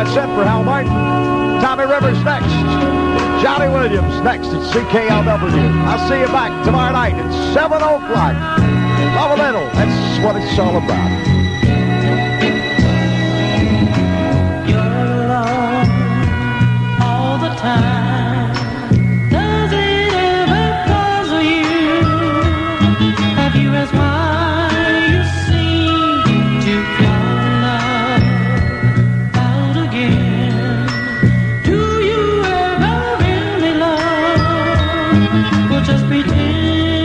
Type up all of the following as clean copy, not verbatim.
That's it for Hal Martin. Tommy Rivers next. Johnny Williams next at CKLW. I'll see you back tomorrow night at 7 o'clock. Love a little. That's what it's all about. You're alone all the time. Does it ever puzzle you? Have you asked why you seem to fall in love out again? Do you ever really love? Or just pretend?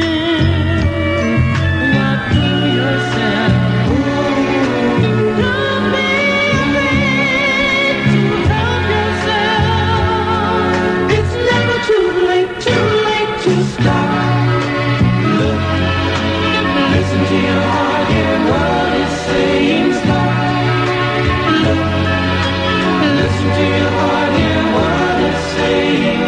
What do yourself? Don't be afraid to help yourself. It's never too late to stop. Look, listen to your heart, hear what it's saying. Stop. Look, listen to your heart, hear what it's saying.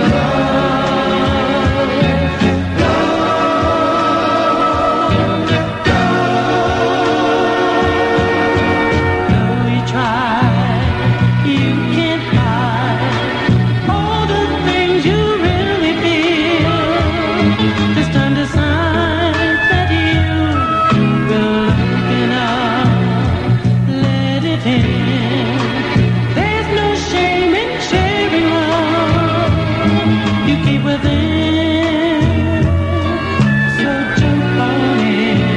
Though you try, you can't hide all the things you really feel. It's time to sign that you will open up, let it in. There's no shame in sharing love you keep within. So jump on in.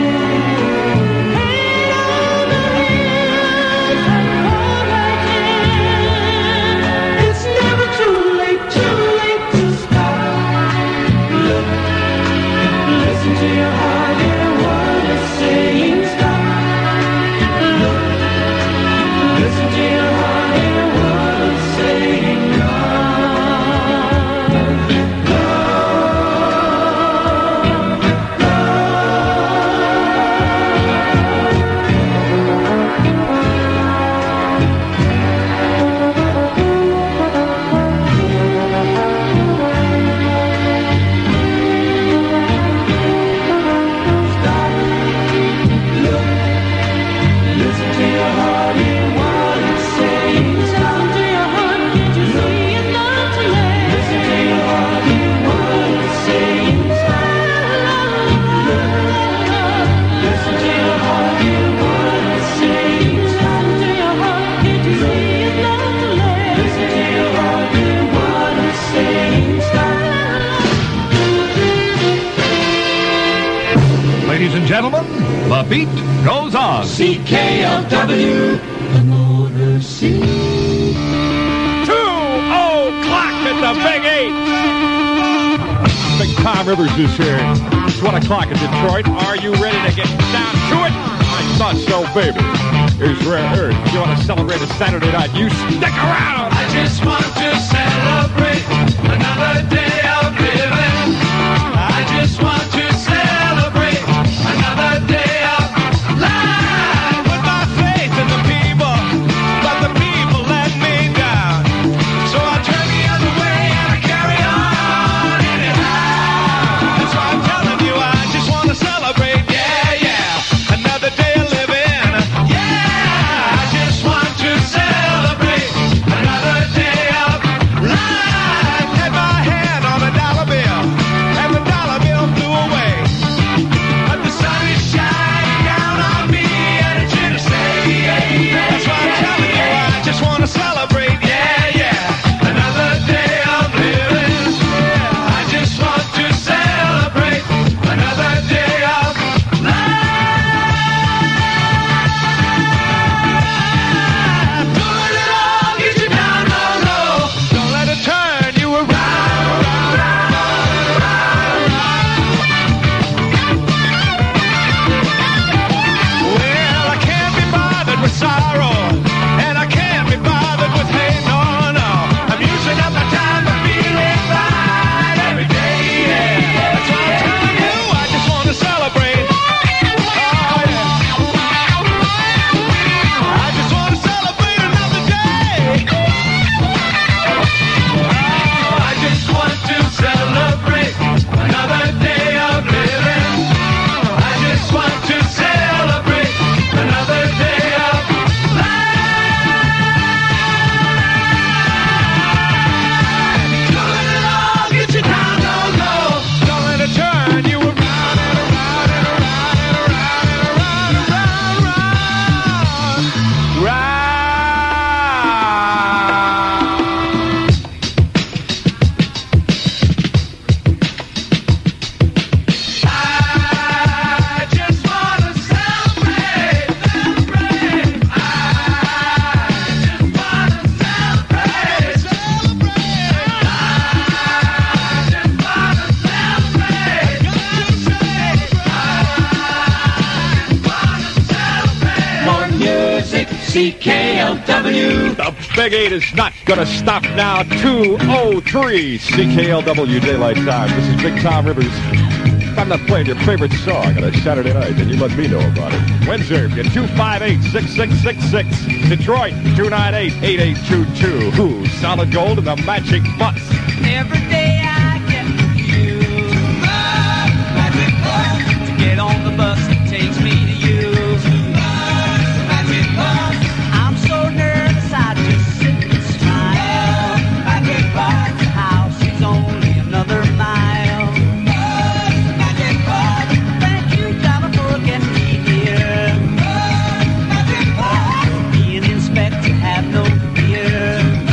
Hand over hand and hold right in. It's never too late to stop. Look, listen to your heart, hear what it's saying. Stop. Look, listen to your heart, hear what it's saying. Stop. Look, listen to your heart, hear what it's saying. Listen to your heart, can't you see it's not too late? Listen to your heart, hear what it's saying. Look, listen to your heart, hear what it's saying. Listen to your heart, can't you see it's not too late? Listen to your heart, hear what it's saying. Ladies and gentlemen, the beat goes on. CKLW, the Motor City. 2 o'clock at the Big 8. Big Tom Rivers is here. It's 1 o'clock in Detroit. Are you ready to get down to it? I thought so, baby. Here's Rare Earth. You want to celebrate a Saturday night? You stick around. I just want to celebrate another day of living. I just want to celebrate another day of life. Put my faith in the people, but the people let me down. So I turn the other way and I carry on anyhow. That's why I'm telling you, I just want to celebrate. Yeah, yeah. Another day of living. Yeah, I just want to celebrate another day of life. Had my hand CKLW. The Big 8 is not going to stop now. 2:03 CKLW Daylight Time. This is Big Tom Rivers. If I'm not playing your favorite song on a Saturday night, then you let me know about it. Windsor, get 258-6666. Detroit, 298-8822. Who? Solid Gold and the Magic Bus. Every day I get you. Magic bus. To get on the bus that takes me to you. Magic bus. I'm so nervous I just sit and smile. Magic bus. The house is only another mile. Magic bus. Thank you, driver, for getting me here. Magic bus. Be an inspector, have no fear.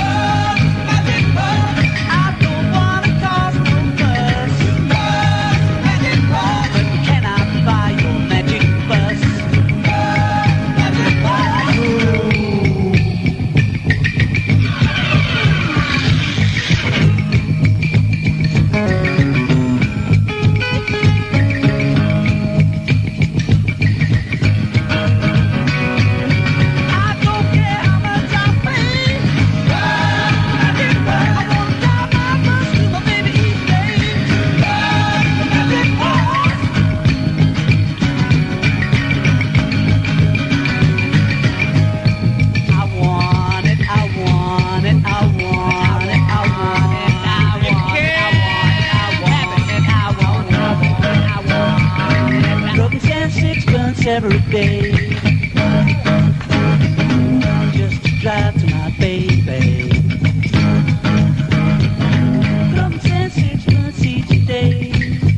Every day, just to drive to my baby. Come 10, 6 months each day,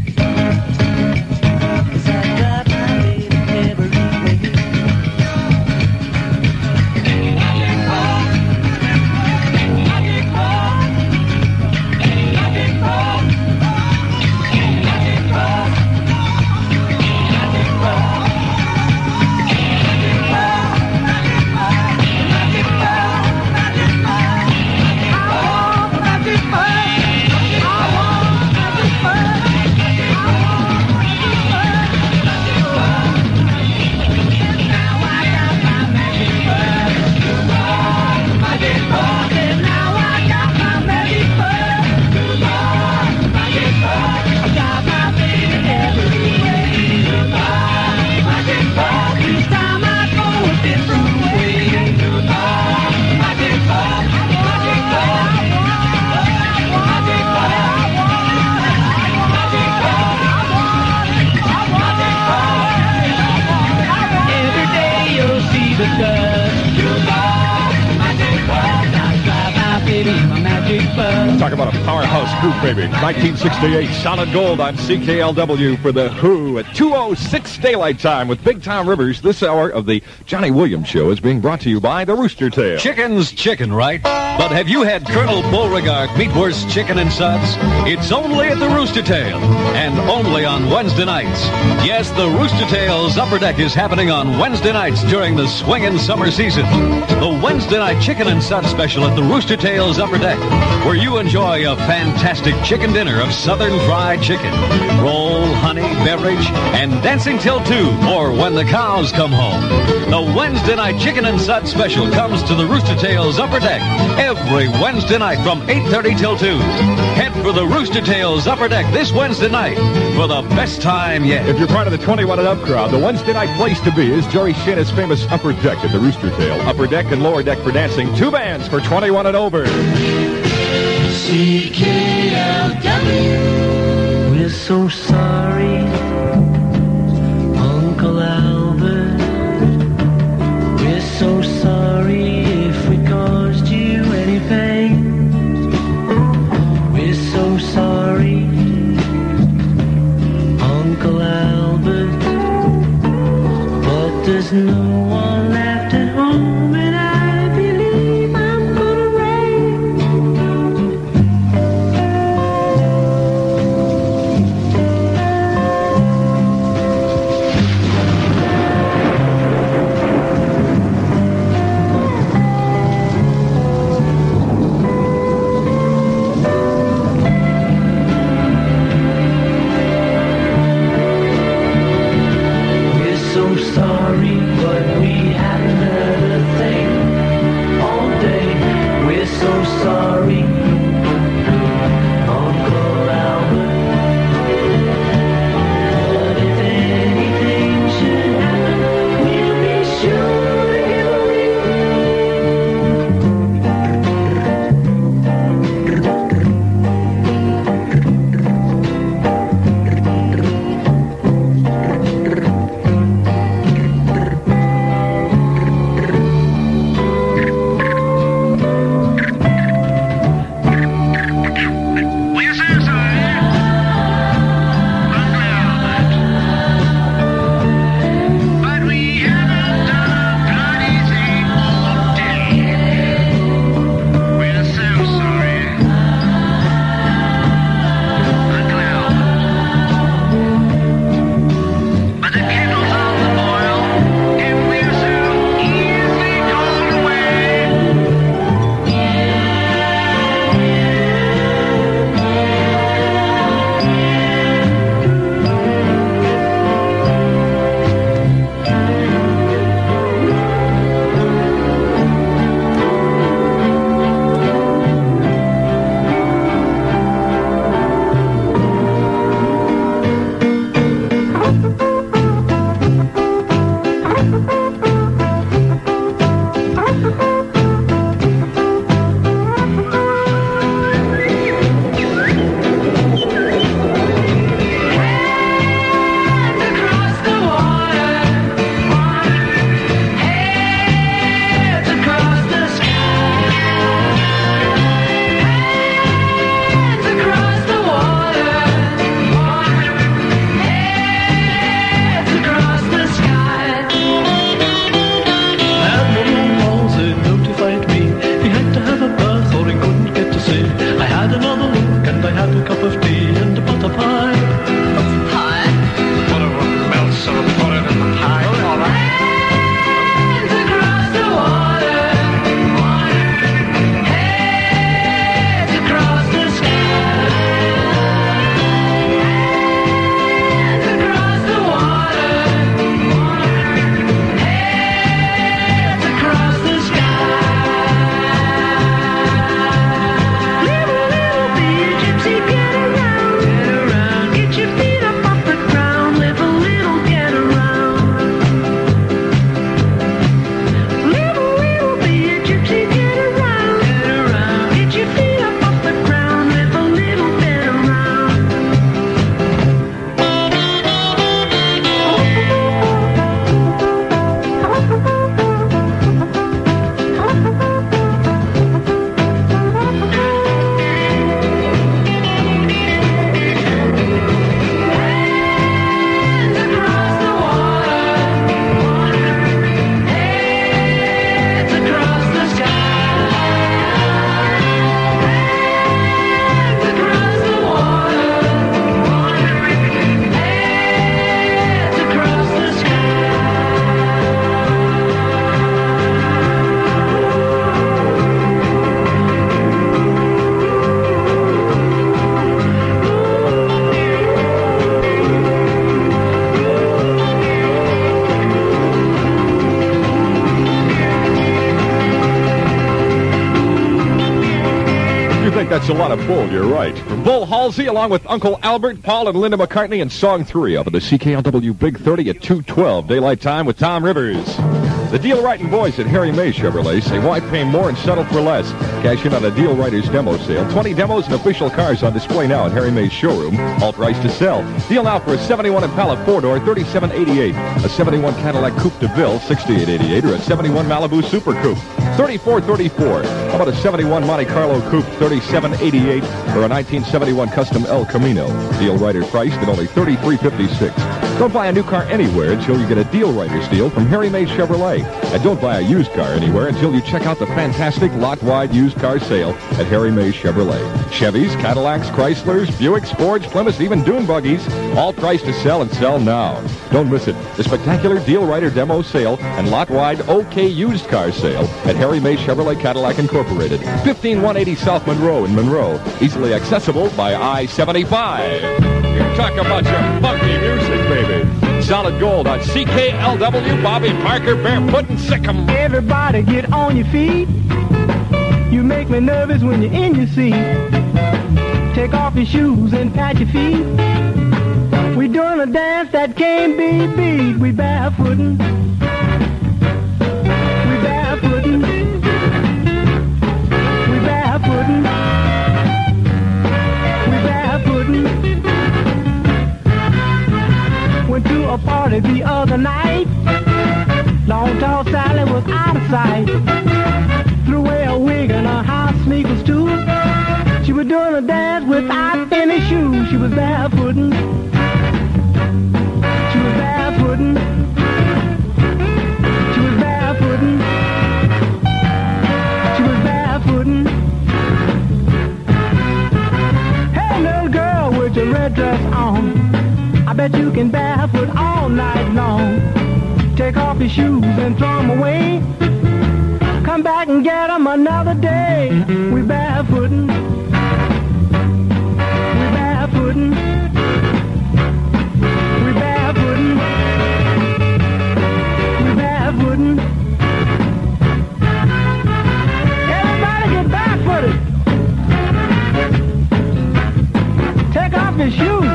as I drive my baby every way. Talk about a powerhouse group, baby. 1968, Solid Gold on CKLW for The Who at 2:06 Daylight Time with Big Tom Rivers. This hour of the Johnny Williams Show is being brought to you by the Rooster Tail. Chicken's chicken, right? But have you had Colonel Beauregard Meatwurst Chicken and Suds? It's only at the Rooster Tail, and only on Wednesday nights. Yes, the Rooster Tail's Upper Deck is happening on Wednesday nights during the swingin' summer season. The Wednesday night Chicken and Suds special at the Rooster Tail's Upper Deck, where you enjoy a fantastic chicken dinner of southern fried chicken, roll, honey, beverage, and dancing till 2, or when the cows come home. The Wednesday night Chicken and Suds special comes to the Rooster Tail's Upper Deck every Wednesday night from 8:30 till 2. Head for the Rooster Tail's Upper Deck this Wednesday night for the best time yet. If you're part of the 21 and up crowd, the Wednesday night place to be is Jerry Shana's famous Upper Deck at the Rooster Tail. Upper Deck and Lower Deck for dancing. 2 bands for 21 and over. CKLW. We're so sorry, Uncle Albert. We're so sorry if we caused you any pain. We're so sorry, Uncle Albert. But there's no one left at home, and I believe I'm gonna rain. sorry, Uncle Albert. But if anything should happen, we'll be sure to give a That's a lot of bull, you're right. From Bull Halsey, along with Uncle Albert, Paul, and Linda McCartney in Song 3 up at the CKLW Big 30 at 2:12. Daylight Time with Tom Rivers. The deal-writing boys at Harry May Chevrolet say why pay more and settle for less. Cash in on a Deal Writers demo sale. 20 demos and official cars on display now at Harry May's showroom. All price to sell. Deal now for a 71 Impala 4-door, $37.88. A 71 Cadillac Coupe de Ville, $68.88. Or a 71 Malibu Super Coupe, $34.34. How about a 71 Monte Carlo Coupe, $37.88. Or a 1971 Custom El Camino. Deal Writer priced at only $33.56. Don't buy a new car anywhere until you get a Deal Writers deal from Harry May Chevrolet. And don't buy a used car anywhere until you check out the fantastic lot-wide used car sale at Harry May Chevrolet. Chevys, Cadillacs, Chryslers, Buicks, Fords, Plymouths, even dune buggies, all priced to sell and sell now. Don't miss it. The spectacular Deal Writer demo sale and lot-wide OK used car sale at Harry May Chevrolet Cadillac Incorporated. 15180 South Monroe in Monroe. Easily accessible by I-75. You talk about your funky music, baby. Solid Gold on CKLW, Bobby Parker, Barefoot and Sikkim. Everybody get on your feet. You make me nervous when you're in your seat. Take off your shoes and pat your feet. We doing a dance that can't be beat. We barefootin'. We barefootin'. We barefootin'. We barefootin'. Went to a party the other night. Long tall Sally was out of sight. Threw away her wig and her house sneakers too. She was doing a dance without any shoes. She was barefootin'. She was barefootin'. She was barefootin'. She was barefootin'. Hey, little girl with your red dress on, I bet you can barefoot all night long. Take off your shoes and throw them away. Come back and get them another day. We barefootin'. We barefootin'. We barefootin'. We barefootin'. Everybody get barefooted. Take off your shoes.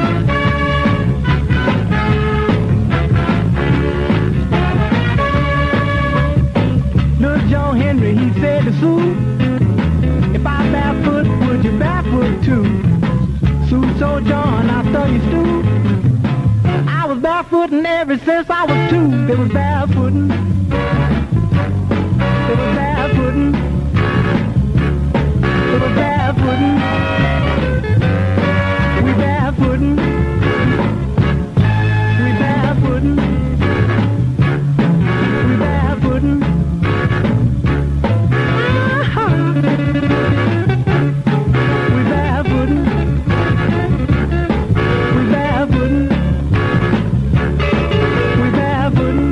Henry, he said to Sue, if I barefoot, would you barefoot too? Sue told John, I'll throw you stew. I was barefooting ever since I was 2. They was barefooting. They was barefooting. They was barefooting. We barefooting. We barefooting. We barefooting. We barefooting.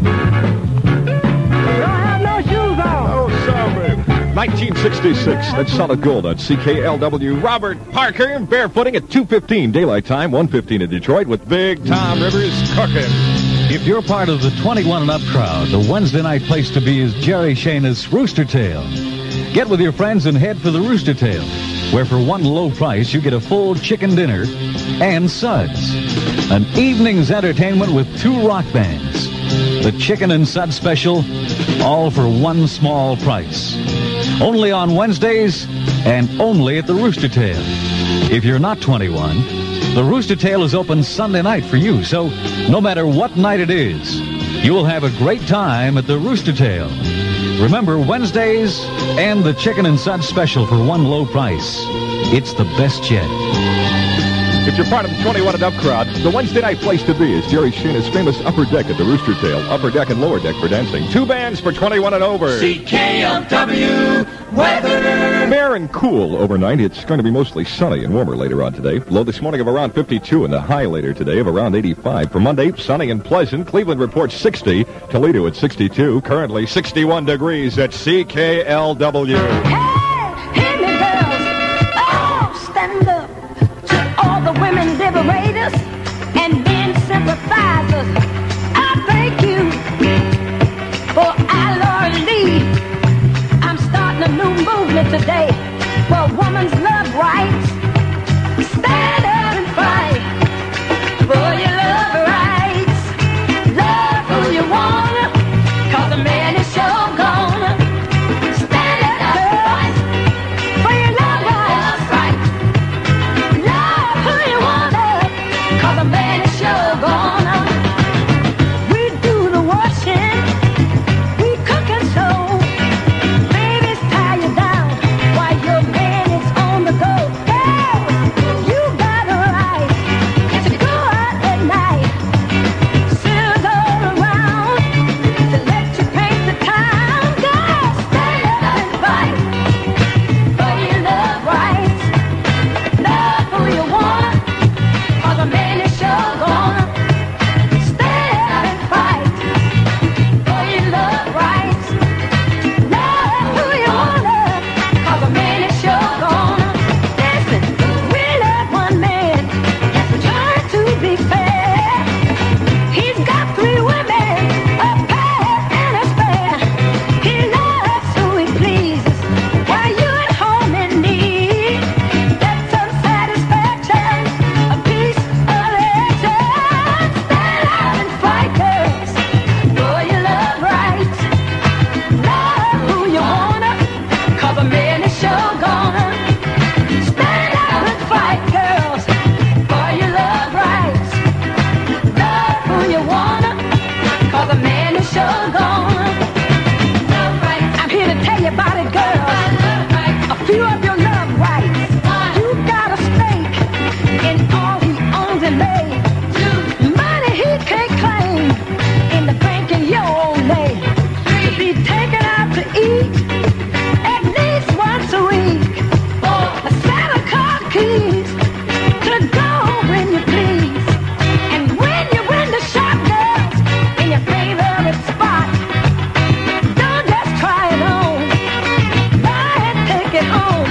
1966, that's solid gold on CKLW. Robert Parker barefooting at 2:15 daylight time, 1:15 in Detroit with Big Tom Rivers cooking. If you're part of the 21 and up crowd, the Wednesday night place to be is Jerry Shana's Rooster Tail. Get with your friends and head for the Rooster Tail, where for one low price you get a full chicken dinner and suds. An evening's entertainment with 2 rock bands. The Chicken and Suds Special, all for one small price. Only on Wednesdays and only at the Rooster Tail. If you're not 21, the Rooster Tail is open Sunday night for you, so no matter what night it is, you will have a great time at the Rooster Tail. Remember, Wednesdays and the Chicken and Suds Special for one low price. It's the best yet. If you're part of the 21 and up crowd, the Wednesday night place to be is Jerry Shana's famous Upper Deck at the Rooster Tail. Upper Deck and Lower Deck for dancing. 2 bands for 21 and over. CKLW weather. Fair and cool overnight. It's going to be mostly sunny and warmer later on today. Low this morning of around 52 and the high later today of around 85. For Monday, sunny and pleasant. Cleveland reports 60. Toledo at 62. Currently 61 degrees at CKLW. Hear me, girls. Oh, stand up to all the women liberators and men sympathizers. I thank you for Alora Lee. I'm starting a new movement today for women's love rights. Stand up and fight for your love rights. Love who you want, 'cause a man is sure gonna stand up and fight for your love rights. Love who you want, 'cause a man is sure gonna. We do the washing, we cook and sew. Babies tie you down while sure gonna stand up and fight, girls, for your love rights. Love who you wanna, 'cause a man is sure gonna love rights. I'm here to tell you about it, girls. A few of your love rights. You got a stake in all he owns and made. Money he can't claim in the bank in your old name. To be taken out to eat at least once a week. A set of car keys to go when you please. And when you win the shot, girls, in your favorite spot, don't just try it on. Buy and take it home.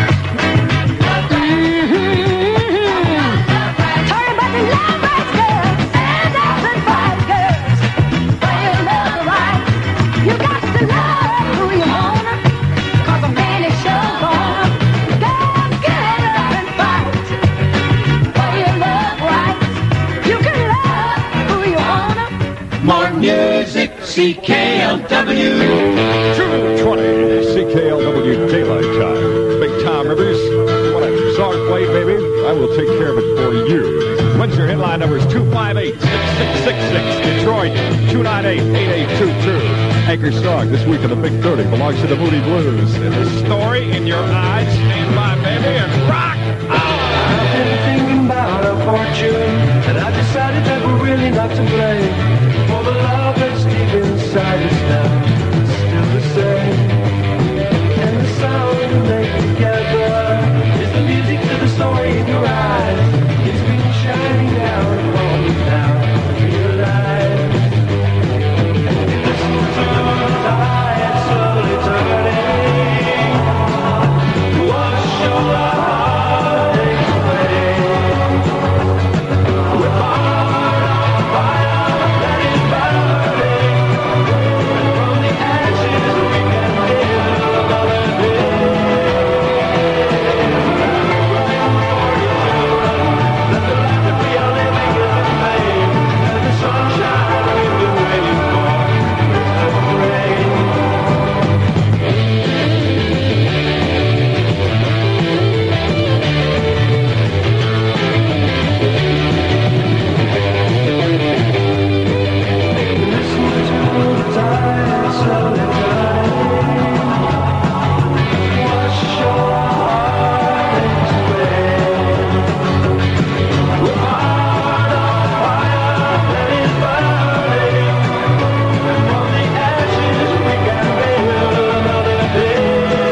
Talking about the love rights, girls. Stand up and fight, girls, for your love rights. You got to love who you wanna, 'cause a man is sure gonna. Girls, get up and fight for your love rights. You can love who you wanna. More music, CKLW. 2:20, CKLW Daylight Time. Big Tom Rivers, you want a song played, baby? I will take care of it for you. When's your headline number is 258-6666. Detroit, 298-8822. Anchor song this week of the Big 30 belongs to the Moody Blues. And the story in your eyes, stand by, baby, and rock on! I've been thinking about our fortune, and I decided that we're really not to blame. For the love that's deep inside us now is still the same. And the sound we make together is the music to the story in your eyes. It's been shining down upon you now. Realize. Listen to the tide slowly turning. Wash your heartaches away. With heart on fire that is burning. And from the ashes we can build another day. That the life that we are living is the flame, and the sunshine we've been waiting for is the rain. Listen to the tide slowly turning. Wash your heartaches away. With heart on fire that is burning. And from the ashes we can build another day.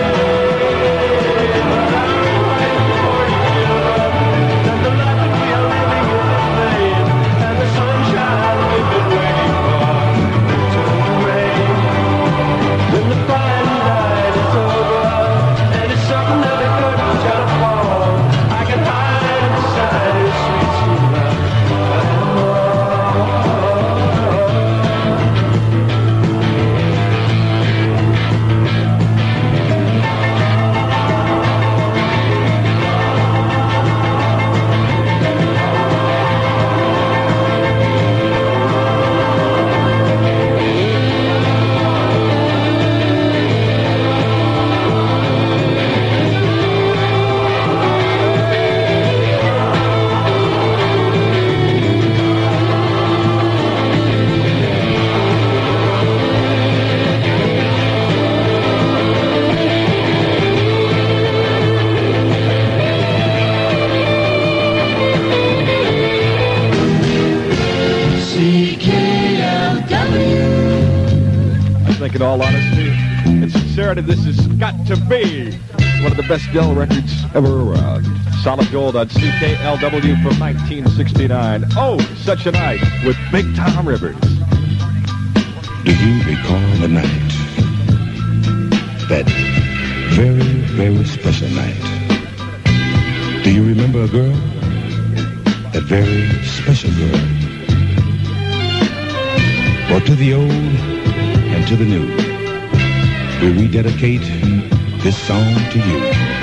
I'm waiting for you. That the life that we are living is the flame, and the sunshine we've been waiting for will turn to rain. When the Friday night is over, and it's certain that the curtain's gonna fall, I can hide inside his sweet, sweet love I think in all honesty and sincerity, this has got to be one of the best Dell records ever around. Solid Gold on CKLW from 1969. Oh, Such a Night with Big Tom Rivers. Do you recall the night? That very, very special night. Do you remember a girl? That very special girl. Well, to the old and to the new, we rededicate this song to you.